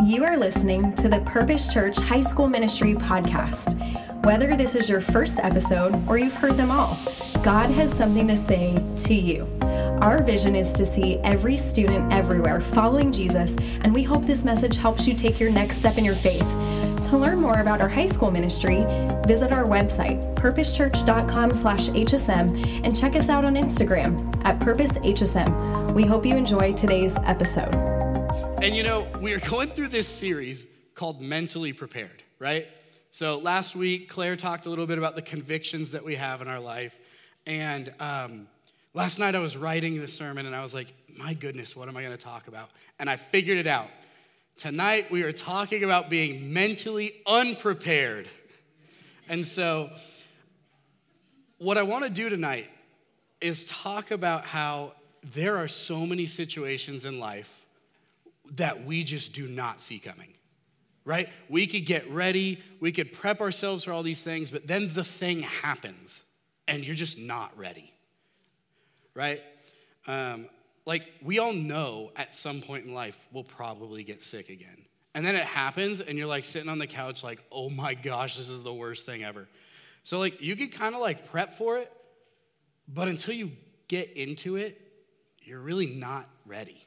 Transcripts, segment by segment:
You are listening to the Purpose Church High School Ministry podcast. Whether this is your first episode or you've heard them all, God has something to say to you. Our vision is to see every student everywhere following Jesus, and we hope this message helps you take your next step in your faith. To learn more about our high school ministry, visit our website, purposechurch.com/HSM, and check us out on Instagram at PurposeHSM. We hope you enjoy today's episode. And you know, we are going through this series called Mentally Prepared, right? So last week, Claire talked a little bit about the convictions that we have in our life. And last night I was writing the sermon and I was like, my goodness, what am I going to talk about? And I figured it out. Tonight we are talking about being mentally unprepared. And so what I want to do tonight is talk about how there are so many situations in life that we just do not see coming, right? We could get ready, we could prep ourselves for all these things, but then the thing happens and you're just not ready, right? Like we all know at some point in life we'll probably get sick again. And then it happens and you're like sitting on the couch like, oh my gosh, this is the worst thing ever. So like you could kind of like prep for it, but until you get into it, you're really not ready.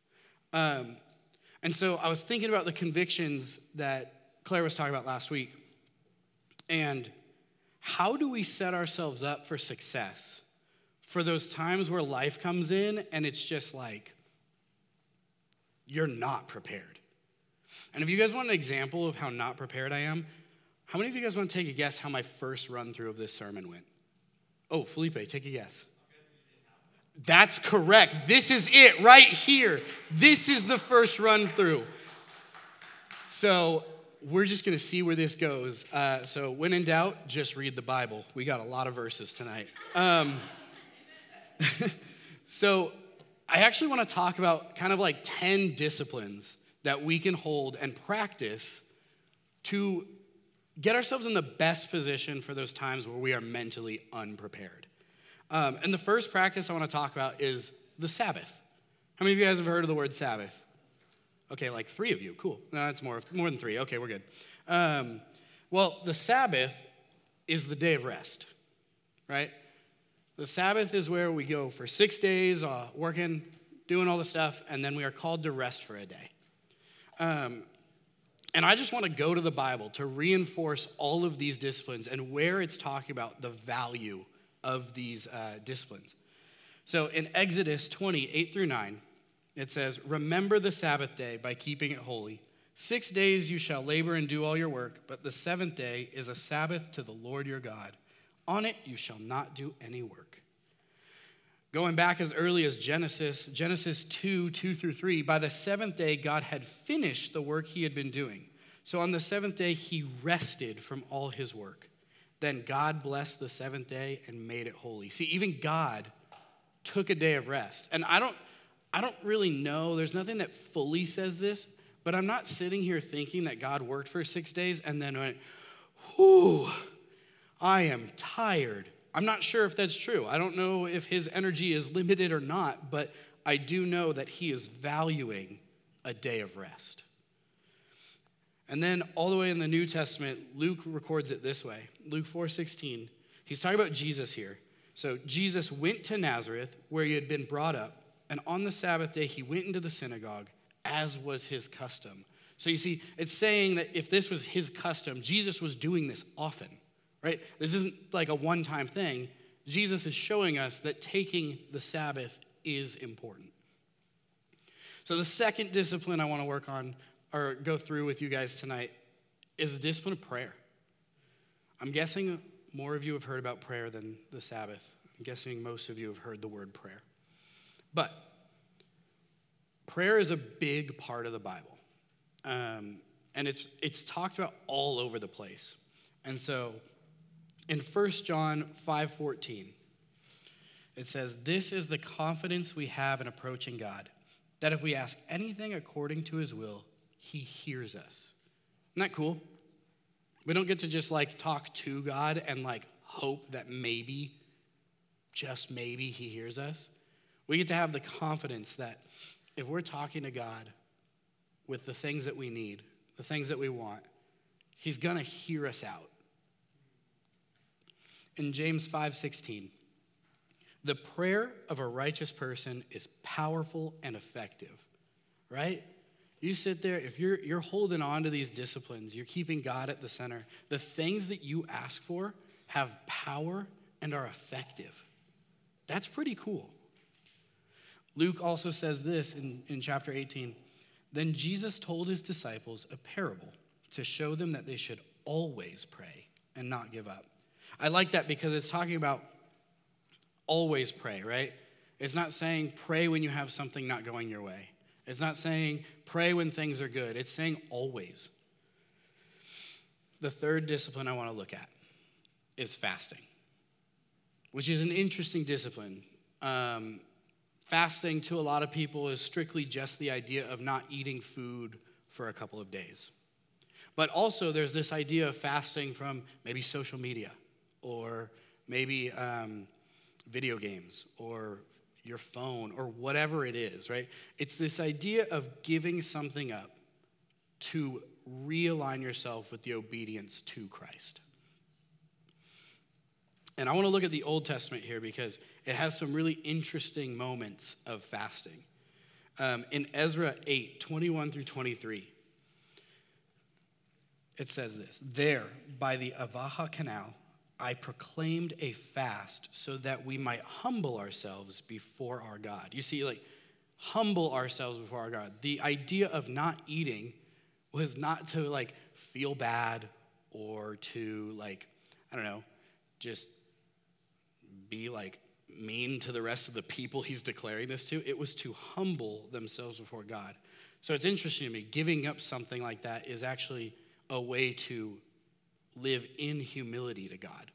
And so I was thinking about the convictions that Claire was talking about last week. And how do we set ourselves up for success? For those times where life comes in and it's just like, you're not prepared. And if you guys want an example of how not prepared I am, how many of you guys want to take a guess how my first run through of this sermon went? Oh, Felipe, take a guess. That's correct. This is it right here. This is the first run through. So we're just going to see where this goes. So when in doubt, just read the Bible. We got a lot of verses tonight. So I actually want to talk about kind of like 10 disciplines that we can hold and practice to get ourselves in the best position for those times where we are mentally unprepared. And the first practice I want to talk about is the Sabbath. How many of you guys have heard of the word Sabbath? Okay, like 3 of you. Cool. No, that's more than 3. Okay, we're good. Well, the Sabbath is the day of rest, right? The Sabbath is where we go for 6 days, working, doing all the stuff, and then we are called to rest for a day. And I just want to go to the Bible to reinforce all of these disciplines and where it's talking about the value of these disciplines. So in Exodus 20, 8 through 9, it says, "Remember the Sabbath day by keeping it holy. 6 days you shall labor and do all your work, but the seventh day is a Sabbath to the Lord your God. On it you shall not do any work." Going back as early as Genesis 2, 2 through 3, by the seventh day God had finished the work he had been doing. So on the seventh day he rested from all his work. Then God blessed the seventh day and made it holy. See, even God took a day of rest. And I don't really know, there's nothing that fully says this, but I'm not sitting here thinking that God worked for 6 days and then went, whew, I am tired. I'm not sure if that's true. I don't know if his energy is limited or not, but I do know that he is valuing a day of rest. And then all the way in the New Testament, Luke records it this way. Luke 4:16, he's talking about Jesus here. So Jesus went to Nazareth where he had been brought up, and on the Sabbath day he went into the synagogue as was his custom. So you see, it's saying that if this was his custom, Jesus was doing this often, right? This isn't like a one-time thing. Jesus is showing us that taking the Sabbath is important. So the second discipline I want to work on or go through with you guys tonight is the discipline of prayer. I'm guessing more of you have heard about prayer than the Sabbath. I'm guessing most of you have heard the word prayer. But prayer is a big part of the Bible. And it's talked about all over the place. And so in 1 John 5:14, it says, "This is the confidence we have in approaching God, that if we ask anything according to his will, he hears us." Isn't that cool? We don't get to just like talk to God and like hope that maybe, just maybe he hears us. We get to have the confidence that if we're talking to God, with the things that we need, the things that we want, he's going to hear us out. In James 5:16, the prayer of a righteous person is powerful and effective, right? You sit there, if you're holding on to these disciplines, you're keeping God at the center, the things that you ask for have power and are effective. That's pretty cool. Luke also says this in chapter 18. Then Jesus told his disciples a parable to show them that they should always pray and not give up. I like that because it's talking about always pray, right? It's not saying pray when you have something not going your way. It's not saying pray when things are good. It's saying always. The third discipline I want to look at is fasting, which is an interesting discipline. Fasting to a lot of people is strictly just the idea of not eating food for a couple of days. But also there's this idea of fasting from maybe social media or maybe video games or your phone or whatever it is, right? It's this idea of giving something up to realign yourself with the obedience to Christ. And I want to look at the Old Testament here because it has some really interesting moments of fasting. In Ezra 8:21 through 23, it says this, there by the Avaha Canal, I proclaimed a fast so that we might humble ourselves before our God. You see, like, humble ourselves before our God. The idea of not eating was not to, like, feel bad or to, like, I don't know, just be, like, mean to the rest of the people he's declaring this to. It was to humble themselves before God. So it's interesting to me, giving up something like that is actually a way to live in humility to God.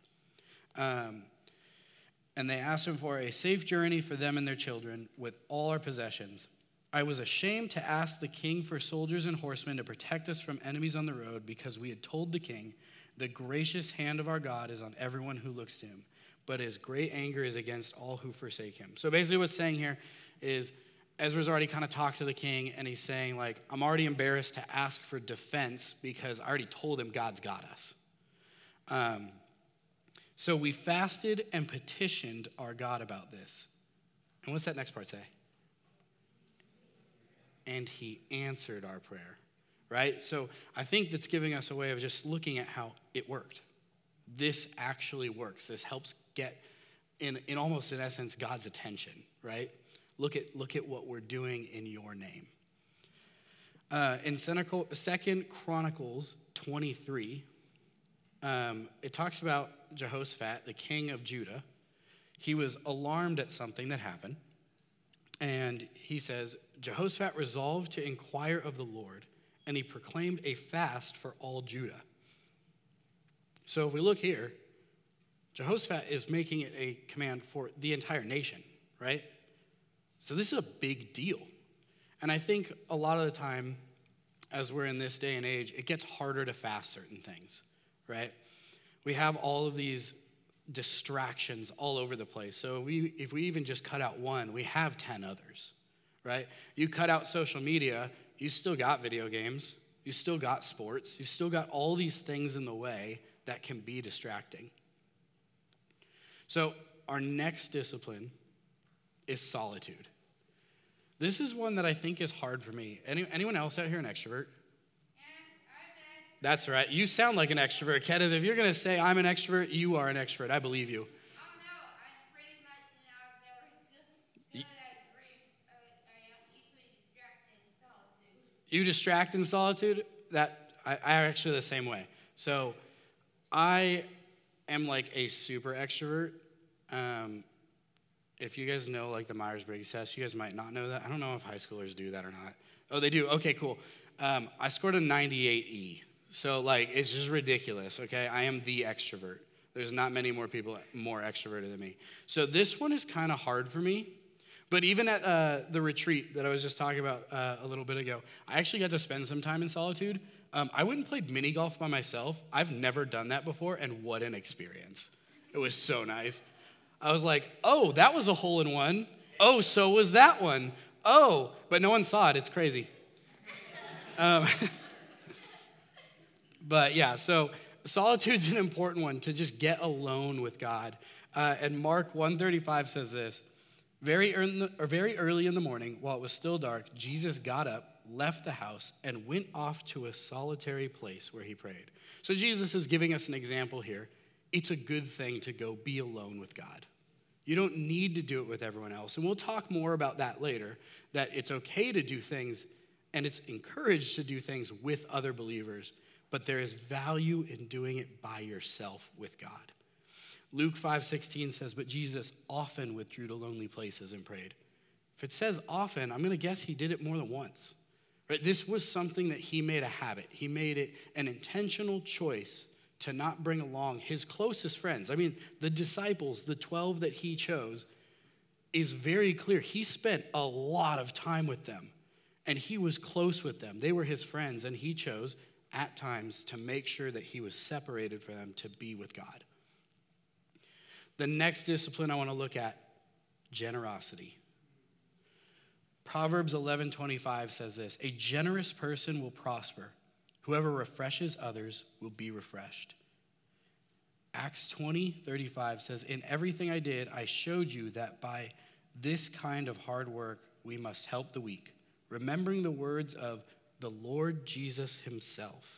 And they asked him for a safe journey for them and their children with all our possessions. I was ashamed to ask the king for soldiers and horsemen to protect us from enemies on the road because we had told the king, the gracious hand of our God is on everyone who looks to him, but his great anger is against all who forsake him. So basically what's saying here is Ezra's already kind of talked to the king, and he's saying, like, I'm already embarrassed to ask for defense because I already told him God's got us. So we fasted and petitioned our God about this. And what's that next part say? And he answered our prayer, right? So I think that's giving us a way of just looking at how it worked. This actually works. This helps get, in almost in essence, God's attention, right? Look at what we're doing in your name. In 2 Chronicles 23, it talks about Jehoshaphat, the king of Judah. He was alarmed at something that happened. And he says, Jehoshaphat resolved to inquire of the Lord, and he proclaimed a fast for all Judah. So if we look here, Jehoshaphat is making it a command for the entire nation, right? So this is a big deal. And I think a lot of the time, as we're in this day and age, it gets harder to fast certain things, right? We have all of these distractions all over the place. So if we even just cut out one, we have 10 others, right? You cut out social media, you still got video games, you still got sports, you still got all these things in the way that can be distracting. So our next discipline is solitude. This is one that I think is hard for me. Anyone else out here an extrovert? That's right. You sound like an extrovert, Kenneth. If you're going to say I'm an extrovert, you are an extrovert. I believe you. Oh, no. I'm pretty much, very good I easily distract in solitude. You distract in solitude? I actually the same way. So I am like a super extrovert. If you guys know like the Myers-Briggs test, you guys might not know that. I don't know if high schoolers do that or not. Oh, they do? Okay, cool. I scored a 98E. So like it's just ridiculous, okay? I am the extrovert. There's not many more people more extroverted than me. So this one is kind of hard for me. But even at the retreat that I was just talking about a little bit ago, I actually got to spend some time in solitude. I went and played mini golf by myself. I've never done that before, and what an experience. It was so nice. I was like, oh, that was a hole-in-one. Oh, so was that one. Oh, but no one saw it. It's crazy. But yeah, so solitude's an important one, to just get alone with God. And Mark 1:35 says this: very early in the morning, while it was still dark, Jesus got up, left the house, and went off to a solitary place where he prayed. So Jesus is giving us an example here. It's a good thing to go be alone with God. You don't need to do it with everyone else. And we'll talk more about that later, that it's okay to do things and it's encouraged to do things with other believers, but there is value in doing it by yourself with God. Luke 5:16 says, but Jesus often withdrew to lonely places and prayed. If it says often, I'm going to guess he did it more than once. Right? This was something that he made a habit. He made it an intentional choice to not bring along his closest friends. I mean, the disciples, the 12 that he chose, is very clear. He spent a lot of time with them, and he was close with them. They were his friends, and he chose at times to make sure that he was separated from them to be with God. The next discipline I want to look at, generosity. Proverbs 11:25 says this: a generous person will prosper. Whoever refreshes others will be refreshed. Acts 20:35 says, in everything I did, I showed you that by this kind of hard work, we must help the weak, remembering the words of the Lord Jesus himself.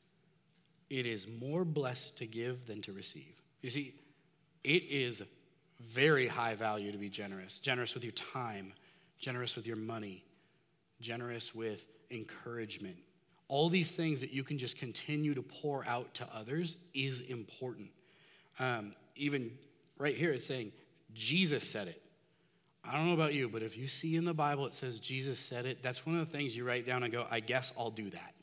It is more blessed to give than to receive. You see, it is very high value to be generous. Generous with your time, generous with your money, generous with encouragement. All these things that you can just continue to pour out to others is important. Even right here it's saying Jesus said it. I don't know about you, but if you see in the Bible it says Jesus said it, that's one of the things you write down and go, I guess I'll do that.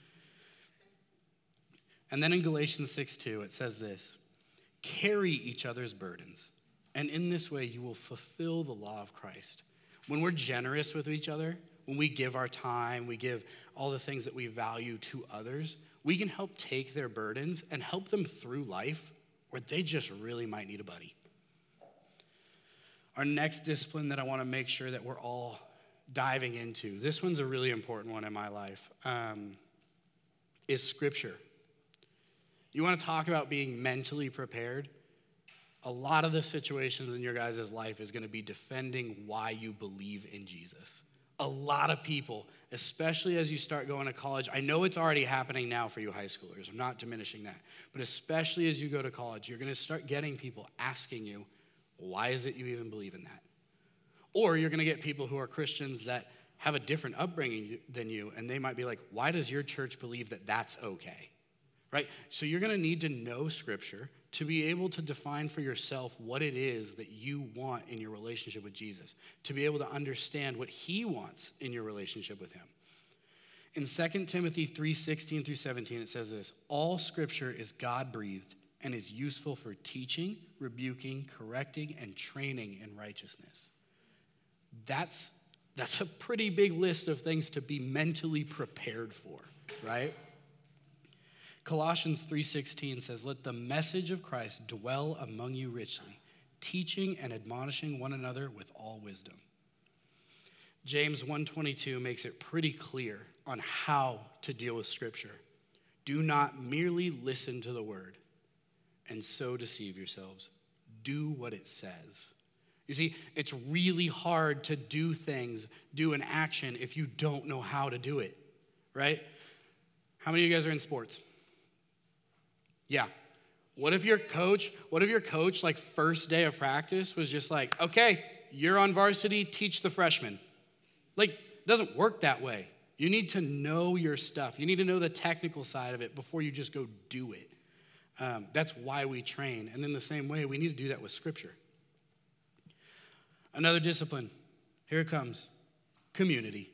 And then in Galatians 6:2 it says this: carry each other's burdens, and in this way you will fulfill the law of Christ. When we're generous with each other, when we give our time, we give all the things that we value to others, we can help take their burdens and help them through life where they just really might need a buddy. Our next discipline that I want to make sure that we're all diving into, this one's a really important one in my life, is Scripture. You want to talk about being mentally prepared? A lot of the situations in your guys' life is going to be defending why you believe in Jesus. A lot of people, especially as you start going to college, I know it's already happening now for you high schoolers, I'm not diminishing that, but especially as you go to college, you're going to start getting people asking you, why is it you even believe in that? Or you're going to get people who are Christians that have a different upbringing than you, and they might be like, why does your church believe that that's okay? Right? So you're going to need to know Scripture to be able to define for yourself what it is that you want in your relationship with Jesus, to be able to understand what he wants in your relationship with him. In 2 Timothy 3:16 through 17, it says this: all Scripture is God-breathed and is useful for teaching, rebuking, correcting, and training in righteousness. That's a pretty big list of things to be mentally prepared for, right? Colossians 3:16 says, let the message of Christ dwell among you richly, teaching and admonishing one another with all wisdom. James 1:22 makes it pretty clear on how to deal with Scripture. Do not merely listen to the word and so deceive yourselves. Do what it says. You see, it's really hard to do things, do an action if you don't know how to do it, right? How many of you guys are in sports? Yeah. What if your coach, like first day of practice was just like, okay, you're on varsity, teach the freshmen. Like, it doesn't work that way. You need to know your stuff. You need to know the technical side of it before you just go do it. That's why we train. And in the same way, we need to do that with Scripture. Another discipline. Here it comes. Community.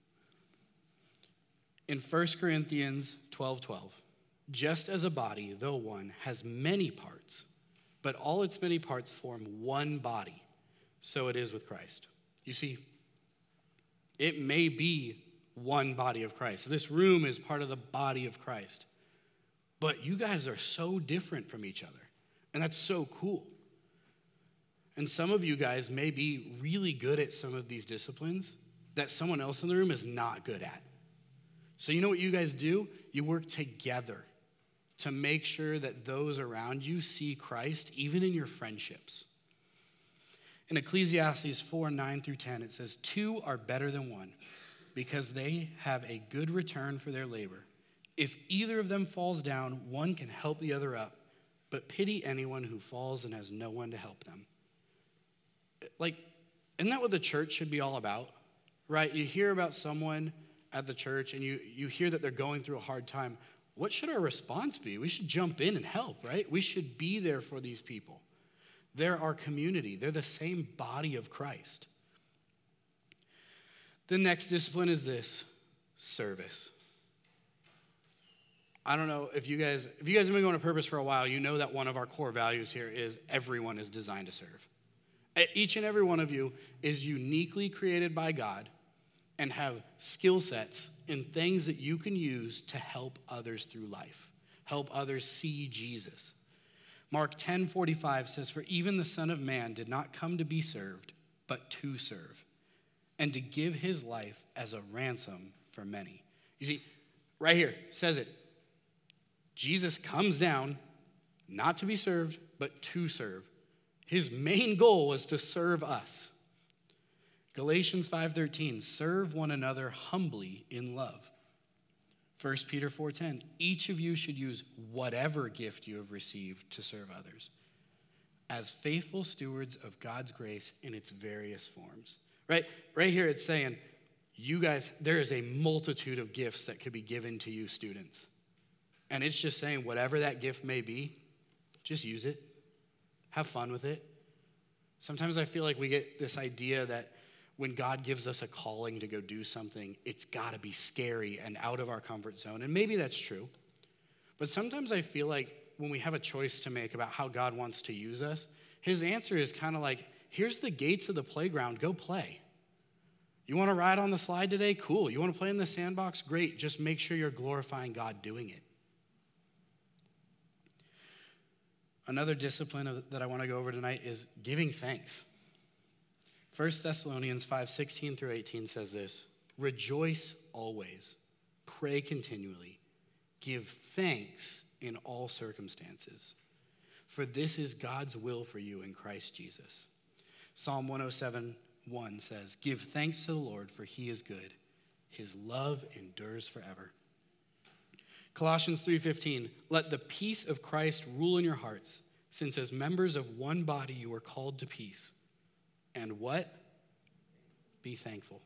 In 1 Corinthians 12:12, just as a body, though one, has many parts, but all its many parts form one body, so it is with Christ. You see, it may be one body of Christ. This room is part of the body of Christ. But you guys are so different from each other, and that's so cool. And some of you guys may be really good at some of these disciplines that someone else in the room is not good at. So you know what you guys do? You work together to make sure that those around you see Christ, even in your friendships. In Ecclesiastes 4:9-10, it says, 2 are better than 1, because they have a good return for their labor. If either of them falls down, one can help the other up, but pity anyone who falls and has no one to help them. Like, isn't that what the church should be all about? Right? You hear about someone at the church and you hear that they're going through a hard time. What should our response be? We should jump in and help, right? We should be there for these people. They're our community. They're the same body of Christ. The next discipline is this: service. I don't know if you guys have been going to Purpose for a while, you know that one of our core values here is everyone is designed to serve. Each and every one of you is uniquely created by God and have skill sets in things that you can use to help others through life, help others see Jesus. Mark 10:45 says, "For even the Son of Man did not come to be served, but to serve, and to give his life as a ransom for many." You see, right here says it. Jesus comes down not to be served, but to serve. His main goal was to serve us. Galatians 5:13, serve one another humbly in love. 1 Peter 4:10, each of you should use whatever gift you have received to serve others as faithful stewards of God's grace in its various forms. Right here it's saying, you guys, there is a multitude of gifts that could be given to you students. And it's just saying whatever that gift may be, just use it. Have fun with it. Sometimes I feel like we get this idea that when God gives us a calling to go do something, it's got to be scary and out of our comfort zone. And maybe that's true. But sometimes I feel like when we have a choice to make about how God wants to use us, his answer is kind of like, here's the gates of the playground, go play. You want to ride on the slide today? Cool. You want to play in the sandbox? Great. Just make sure you're glorifying God doing it. Another discipline that I want to go over tonight is giving thanks. 1 Thessalonians 5:16-18 says this: rejoice always, pray continually, give thanks in all circumstances, for this is God's will for you in Christ Jesus. Psalm 107:1 says, give thanks to the Lord, for he is good. His love endures forever. Colossians 3:15, let the peace of Christ rule in your hearts, since as members of one body you are called to peace. And what? Be thankful.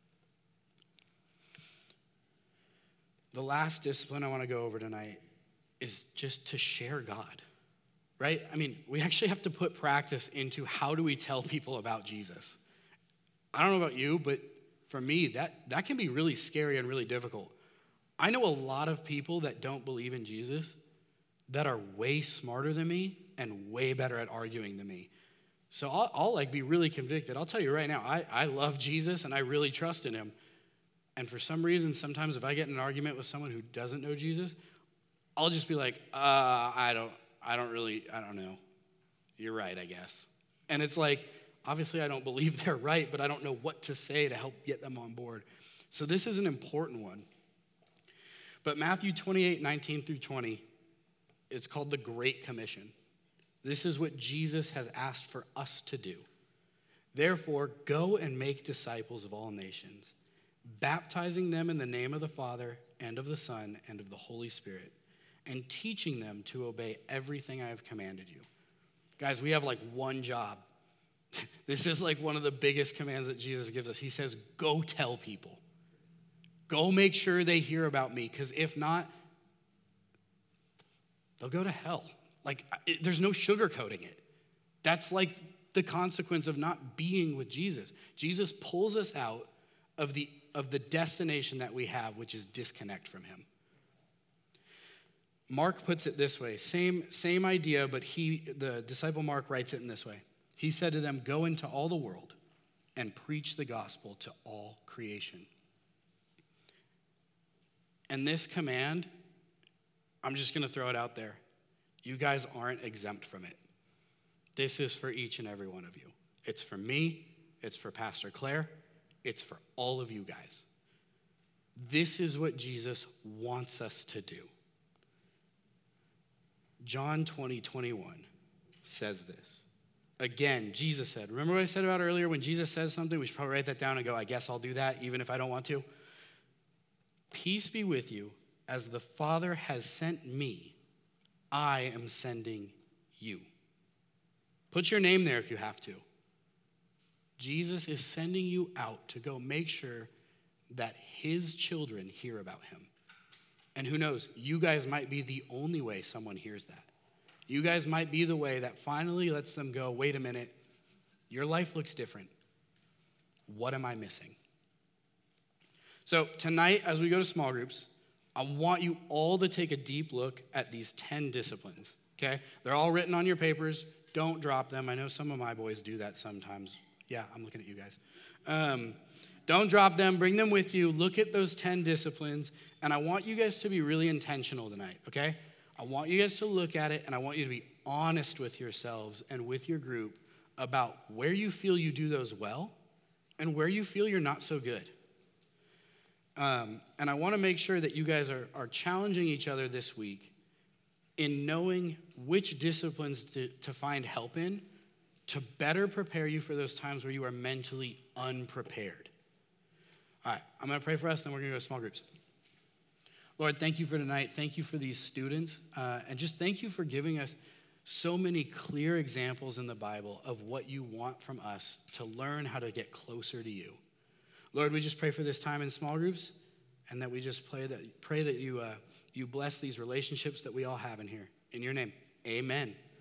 The last discipline I want to go over tonight is just to share God, right? I mean, we actually have to put practice into how do we tell people about Jesus. I don't know about you, but for me, that can be really scary and really difficult. I know a lot of people that don't believe in Jesus that are way smarter than me and way better at arguing than me. So I'll like be really convicted. I'll tell you right now, I love Jesus and I really trust in him. And for some reason, sometimes if I get in an argument with someone who doesn't know Jesus, I'll just be like, I don't know. You're right, I guess. And it's like, obviously I don't believe they're right, but I don't know what to say to help get them on board. So this is an important one. But Matthew 28:19-20, it's called the Great Commission. This is what Jesus has asked for us to do. Therefore, go and make disciples of all nations, baptizing them in the name of the Father and of the Son and of the Holy Spirit, and teaching them to obey everything I have commanded you. Guys, we have like one job. This is like one of the biggest commands that Jesus gives us. He says, go tell people. Go make sure they hear about me, because if not, they'll go to hell. Like, there's no sugarcoating it. That's like the consequence of not being with Jesus. Jesus pulls us out of the destination that we have, which is disconnect from him. Mark puts it this way, same idea, but the disciple Mark writes it in this way. He said to them, go into all the world and preach the gospel to all creation. And this command, I'm just going to throw it out there. You guys aren't exempt from it. This is for each and every one of you. It's for me. It's for Pastor Claire. It's for all of you guys. This is what Jesus wants us to do. John 20:21 says this. Again, Jesus said, remember what I said about earlier? When Jesus says something, we should probably write that down and go, I guess I'll do that even if I don't want to. Peace be with you. As the Father has sent me, I am sending you. Put your name there if you have to. Jesus is sending you out to go make sure that his children hear about him. And who knows, you guys might be the only way someone hears that. You guys might be the way that finally lets them go, wait a minute, your life looks different. What am I missing? So tonight, as we go to small groups, I want you all to take a deep look at these 10 disciplines, okay? They're all written on your papers. Don't drop them. I know some of my boys do that sometimes. Yeah, I'm looking at you guys. Don't drop them. Bring them with you. Look at those 10 disciplines. And I want you guys to be really intentional tonight, okay? I want you guys to look at it, and I want you to be honest with yourselves and with your group about where you feel you do those well and where you feel you're not so good. And I want to make sure that you guys are challenging each other this week in knowing which disciplines to find help in to better prepare you for those times where you are mentally unprepared. All right, I'm going to pray for us, then we're going to go to small groups. Lord, thank you for tonight. Thank you for these students. And just thank you for giving us so many clear examples in the Bible of what you want from us to learn how to get closer to you. Lord, we just pray for this time in small groups, and that we just pray that you bless these relationships that we all have in here. In your name, amen.